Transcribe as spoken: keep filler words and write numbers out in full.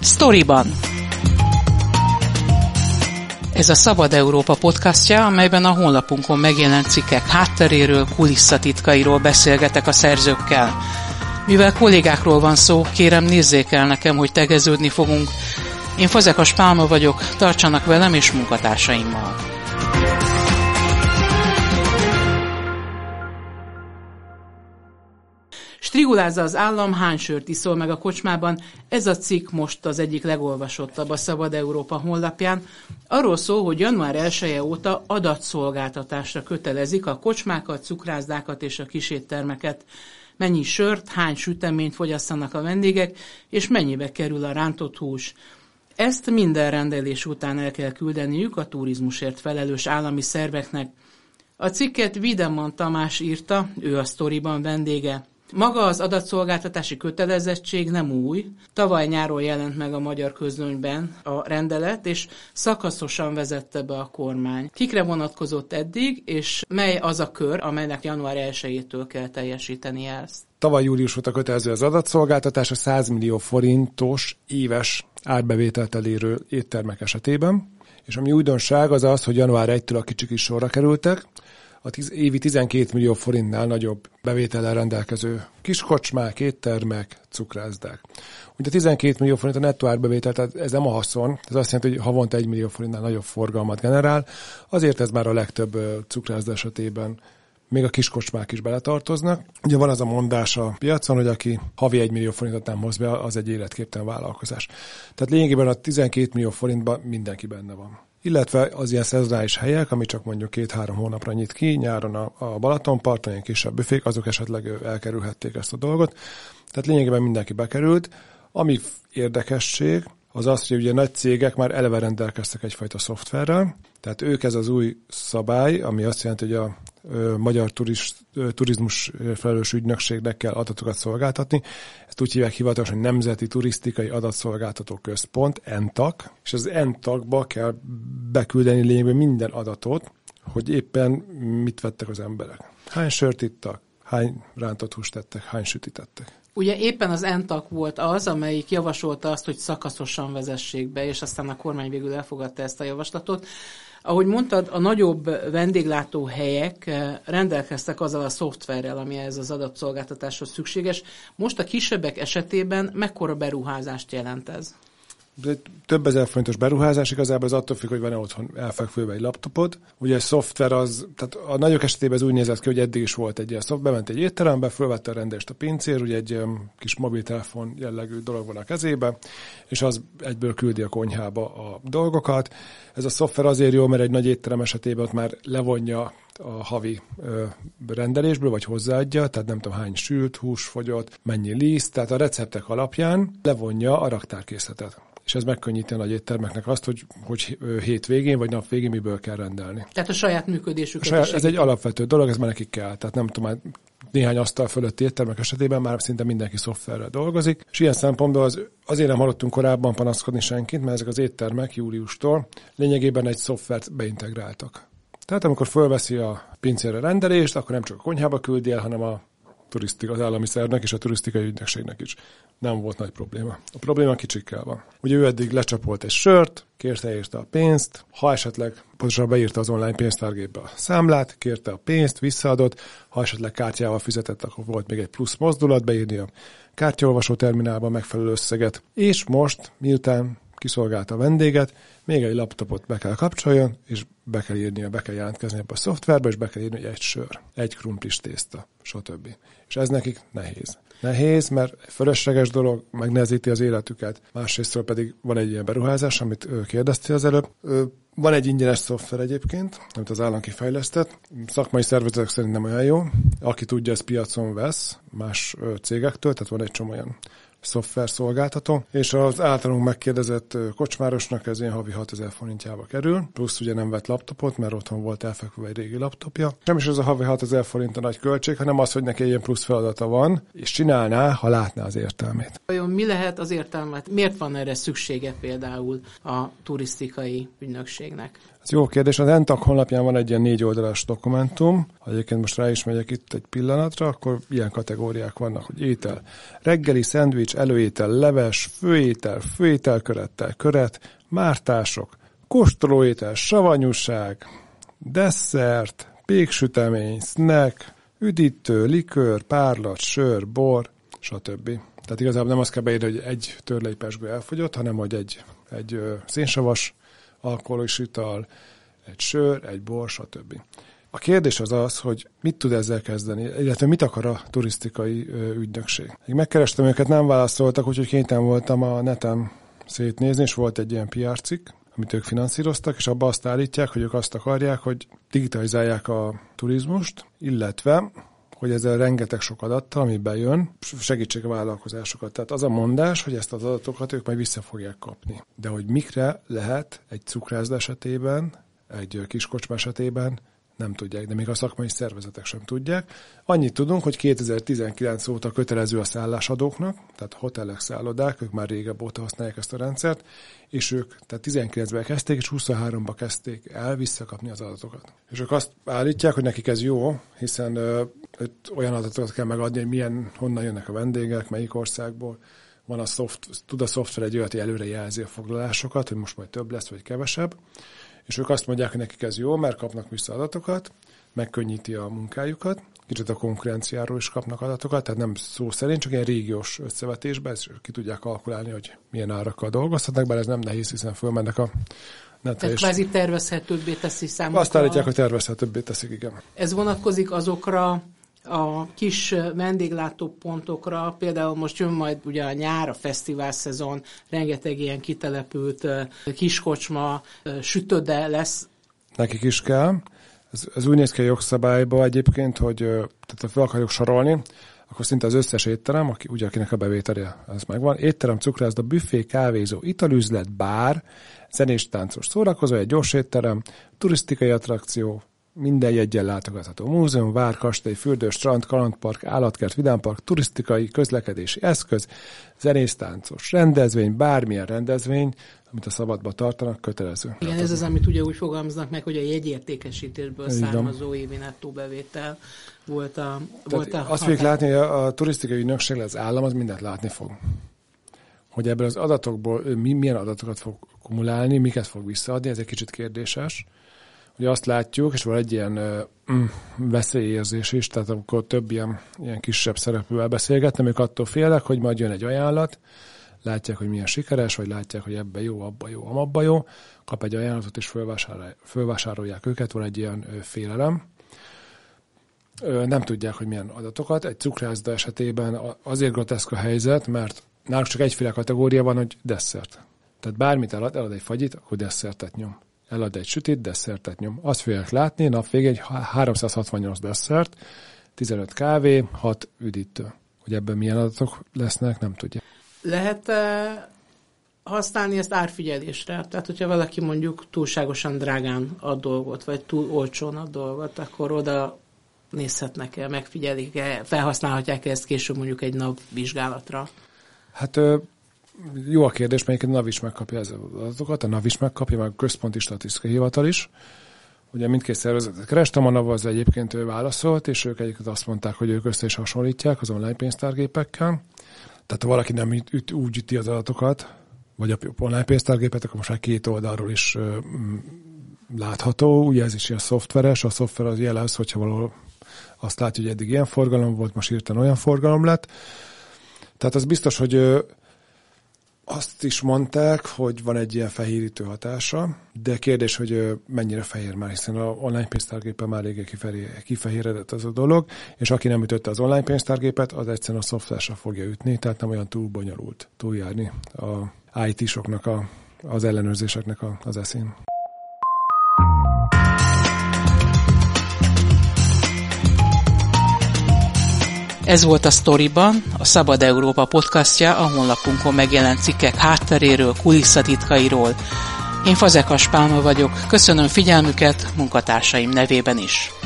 Sztoriban. Ez a Szabad Európa podcastja, amelyben a honlapunkon megjelent cikkek hátteréről, kulisszatitkairól beszélgetek a szerzőkkel. Mivel kollégákról van szó, kérem nézzék el nekem, hogy tegeződni fogunk. Én Fazekas Pálma vagyok, tartsanak velem és munkatársaimmal. Strigulázza az állam, hány sört iszol meg a kocsmában? Ez a cikk most az egyik legolvasottabb a Szabad Európa honlapján. Arról szól, hogy január elseje óta adatszolgáltatásra kötelezik a kocsmákat, cukrászdákat és a kiséttermeket. Mennyi sört, hány süteményt fogyasszanak a vendégek, és mennyibe kerül a rántott hús. Ezt minden rendelés után el kell küldeniük a turizmusért felelős állami szerveknek. A cikket Wiedemann Tamás írta, ő a Sztoriban vendége. Maga az adatszolgáltatási kötelezettség nem új. Tavaly nyáron jelent meg a magyar közlönyben a rendelet, és szakaszosan vezette be a kormány. Kikre vonatkozott eddig, és mely az a kör, amelynek január elsejétől kell teljesíteni ezt? Tavaly július óta kötelező az adatszolgáltatás a száz millió forintos éves árbevételt elérő éttermek esetében, és ami újdonság az az, hogy január elsejétől a kicsik is sorra kerültek, a tiz, évi tizenkét millió forintnál nagyobb bevétellel rendelkező kiskocsmák, éttermek, cukrászdák. Ugye a tizenkét millió forint a nettó árbevétel, tehát ez nem a haszon, ez azt jelenti, hogy havonta egy millió forintnál nagyobb forgalmat generál, azért ez már a legtöbb cukrászda esetében még a kiskocsmák is beletartoznak. Ugye van az a mondás a piacon, hogy aki havi egy millió forintot nem hoz be, az egy életképtelen vállalkozás. Tehát lényegében a tizenkét millió forintban mindenki benne van. Illetve az ilyen szezonális helyek, ami csak mondjuk két-három hónapra nyit ki, nyáron a, a Balatonparton, ilyen kisebb büfék, azok esetleg elkerülhették ezt a dolgot. Tehát lényegében mindenki bekerült. Ami érdekesség, az az, hogy ugye nagy cégek már eleve rendelkeztek egyfajta szoftverrel, tehát ők ez az új szabály, ami azt jelenti, hogy a ö, magyar turist, ö, turizmus felelős ügynökségnek kell adatokat szolgáltatni. Ezt úgy hívják hivatalosan, hogy Nemzeti Turisztikai Adatszolgáltató Központ, en té á ká, és az en té á ká-ba kell beküldeni lényegében minden adatot, hogy éppen mit vettek az emberek. Hány sört ittak, hány rántott húst tettek, hány sütit tettek. Ugye éppen az en té á ká volt az, amelyik javasolta azt, hogy szakaszosan vezessék be, és aztán a kormány végül elfogadta ezt a javaslatot. Ahogy mondtad, a nagyobb vendéglátó helyek rendelkeztek azzal a szoftverrel, ami ez az adatszolgáltatáshoz szükséges. Most a kisebbek esetében mekkora beruházást jelent ez? De több ezer forintos beruházás, igazából az attól függ, hogy van-e otthon elfekvőben egy laptopod. Ugye a szoftver az, tehát a nagyok esetében ez úgy nézett ki, hogy eddig is volt egy ilyen szoftver, bement egy étterembe, fölvette a rendelést a pincér, ugye egy um, kis mobiltelefon jellegű dolog van a kezébe, és az egyből küldi a konyhába a dolgokat. Ez a szoftver azért jó, mert egy nagy étterem esetében ott már levonja a havi ö, rendelésből, vagy hozzáadja, tehát nem tudom hány sült, hús fogyott, mennyi liszt, tehát a receptek alapján levonja a raktárkészletet. És ez megkönnyíti a nagy éttermeknek azt, hogy, hogy hétvégén vagy nap végén miből kell rendelni. Tehát a saját működésüket. A saját, ez egy alapvető dolog, ez már nekik kell. Tehát nem tudom, már néhány asztal fölötti éttermek esetében már szinte mindenki szoftverrel dolgozik. És ilyen szempontból az, azért nem hallottunk korábban panaszkodni senkit, mert ezek az éttermek júliustól lényegében egy szoftvert beintegráltak. Tehát amikor fölveszi a pincérre rendelést, akkor nem csak a konyhába küldi el, hanem a turisztika, az állami szervnek és a turisztikai ügynökségnek is. Nem volt nagy probléma. A probléma kicsikkel van. Ugye ő eddig lecsapolt egy sört, kérte érte a pénzt, ha esetleg pontosan beírta az online pénztárgépbe a számlát, kérte a pénzt, visszaadott, ha esetleg kártyával fizetett, akkor volt még egy plusz mozdulat, beírni a kártyaolvasó terminálba megfelelő összeget, és most, miután kiszolgálta a vendéget, még egy laptopot be kell kapcsoljon, és be kell írnia, be kell jelentkezni ebbe a szoftverbe, és be kell írni, hogy egy sör, egy krumplis tészta, stb. És ez nekik nehéz. Nehéz, mert fölösleges dolog, megnehezíti az életüket. Másrésztről pedig van egy ilyen beruházás, amit kérdeztél az előbb. Van egy ingyenes szoftver egyébként, amit az állam kifejlesztett. Szakmai szervezetek szerint nem olyan jó. Aki tudja, ez piacon vesz más cégektől, tehát van egy csomó olyan szoftver szolgáltató, és az általunk megkérdezett kocsmárosnak ez ilyen havi hatezer forintjába kerül, plusz ugye nem vett laptopot, mert otthon volt elfekvő egy régi laptopja. Nem is ez a havi hatezer forint a nagy költség, hanem nem az, hogy neki ilyen plusz feladata van, és csinálná, ha látná az értelmét. Vajon mi lehet az értelmet? Miért van erre szüksége például a turisztikai ügynökségnek? Ez jó kérdés. Az en té á ká honlapján van egy ilyen négy oldalas dokumentum. Ha egyébként most rá is megyek itt egy pillanatra, akkor ilyen kategóriák vannak, hogy étel. Reggeli, szendvics, előétel, leves, főétel, főételkörettel, köret, mártások, kóstolóétel, savanyúság, desszert, péksütemény, snack, üdítő, likőr, párlat, sör, bor, stb. Tehát igazából nem azt kell beírni, hogy egy törlei pezsgő elfogyott, hanem hogy egy, egy ö, szénsavas alkoholos ital, egy sör, egy bor, stb. A kérdés az az, hogy mit tud ezzel kezdeni, illetve mit akar a turisztikai ö, ügynökség. Én megkerestem őket, nem válaszoltak, úgyhogy kénytelen voltam a neten szétnézni, és volt egy ilyen pé er cikk, amit ők finanszíroztak, és abban azt állítják, hogy ők azt akarják, hogy digitalizálják a turizmust, illetve hogy ezzel rengeteg sok adattal, ami bejön, segítsék a vállalkozásokat. Tehát az a mondás, hogy ezt az adatokat ők majd vissza fogják kapni. De hogy mikre lehet egy cukrászda esetében, egy kiskocsma esetében, nem tudják, de még a szakmai szervezetek sem tudják. Annyit tudunk, hogy kétezer-tizenkilenc óta kötelező a szállásadóknak, tehát hotelek, szállodák, ők már régebb óta használják ezt a rendszert, és ők tehát tizenkilencben kezdték, és huszonháromban kezdték el visszakapni az adatokat. És ők azt állítják, hogy nekik ez jó, hiszen ö, olyan adatokat kell megadni, hogy milyen, honnan jönnek a vendégek, melyik országból. Van a szoft, tud a szoftver egy olyat, hogy előre jelzi a foglalásokat, hogy most majd több lesz, vagy kevesebb. És ők azt mondják, hogy nekik ez jó, mert kapnak vissza adatokat, megkönnyíti a munkájukat, kicsit a konkurenciáról is kapnak adatokat, tehát nem szó szerint, csak ilyen régiós összevetésben, és ki tudják kalkulálni, hogy milyen árakkal dolgozhatnak, bár ez nem nehéz, hiszen fölmennek a netre. Tehát kvázi tervezhetőbbé teszi számukra. Azt állítják, hogy tervezhetőbbé teszik, igen. Ez vonatkozik azokra a kis vendéglátópontokra, például most jön majd ugye a nyár, a fesztivál szezon, rengeteg ilyen kitelepült kiskocsma, sütöde lesz. Nekik is kell. Ez, ez úgy néz ki a jogszabályba egyébként, hogy tehát ha fel akarjuk sorolni, akkor szinte az összes étterem, aki, ugye akinek a bevételje, ez megvan, étterem, cukrászda, büfé, kávézó, italüzlet, bár, zenés, táncos szórakozó, egy gyors étterem, turisztikai attrakció, minden jeggyel látogatható múzeum, vár, kastély, fürdő, strand, kalandpark, állatkert, vidámpark, turisztikai, közlekedési eszköz, zenésztáncos rendezvény, bármilyen rendezvény, amit a szabadba tartanak, kötelező. Igen, ez az, amit ugye úgy fogalmaznak meg, hogy a jegyértékesítésből származó évi nettó bevétel volt a volt a azt fogjuk látni, hogy a, a turisztikai ügynökség, az állam az mindent látni fog. Hogy ebből az adatokból ő milyen adatokat fog kumulálni, miket fog visszaadni, ez egy kicsit kérdéses. Ugye azt látjuk, és van egy ilyen mm, veszélyérzés is, tehát amikor több ilyen, ilyen kisebb szereplővel beszélgetnem, ők attól félnek, hogy majd jön egy ajánlat, látják, hogy milyen sikeres, vagy látják, hogy ebben jó, abban jó, amabban jó, kap egy ajánlatot, és fölvásárolják, fölvásárolják őket, van egy ilyen ö, félelem. Ö, nem tudják, hogy milyen adatokat. Egy cukrászda esetében azért groteszk a helyzet, mert náluk csak egyféle kategória van, hogy desszert. Tehát bármit elad, elad egy fagyit, akkor desszertet nyom. Elad egy sütit, desszertet nyom. Azt fogják látni, nap végén egy háromszázhatvannyolc desszert, tizenöt kávé, hat üdítő. Hogy ebben milyen adatok lesznek, nem tudja. Lehet használni ezt árfigyelésre? Tehát, hogyha valaki mondjuk túlságosan drágán ad dolgot, vagy túl olcsón ad dolgot, akkor oda nézhetnek-e, megfigyelik-e, felhasználhatják ezt később mondjuk egy napvizsgálatra? Hát jó a kérdés, melyik a NAV is megkapja az adatokat, a NAV is megkapja, meg a Központi Statisztikai Hivatal is. Ugye mindkét szervezetet kerestem, a NAV az egyébként ő válaszolt, és ők egyébként azt mondták, hogy ők össze is hasonlítják az online pénztárgépekkel. Tehát ha valaki nem üt, úgy üti az adatokat, vagy a online pénztárgépet, akkor most már két oldalról is ö, látható. Ugye ez is ilyen szoftveres, a szoftver az jelez, hogyha valahol azt látja, hogy eddig ilyen forgalom volt, most hirtelen olyan forgalom lett. Tehát az biztos, hogy ö, azt is mondták, hogy van egy ilyen fehérítő hatása, de kérdés, hogy mennyire fehér már, hiszen az online pénztárgépen már eléggé kifehéredett az a dolog, és aki nem ütötte az online pénztárgépet, az egyszerűen a szoftversre fogja ütni, tehát nem olyan túl bonyolult túljárni a í té-soknak, a, az ellenőrzéseknek a, az eszén. Ez volt a Sztoriban, a Szabad Európa podcastja, a honlapunkon megjelent cikkek hátteréről, kulisszatitkairól. Én Fazekas Pálma vagyok, köszönöm figyelmüket munkatársaim nevében is.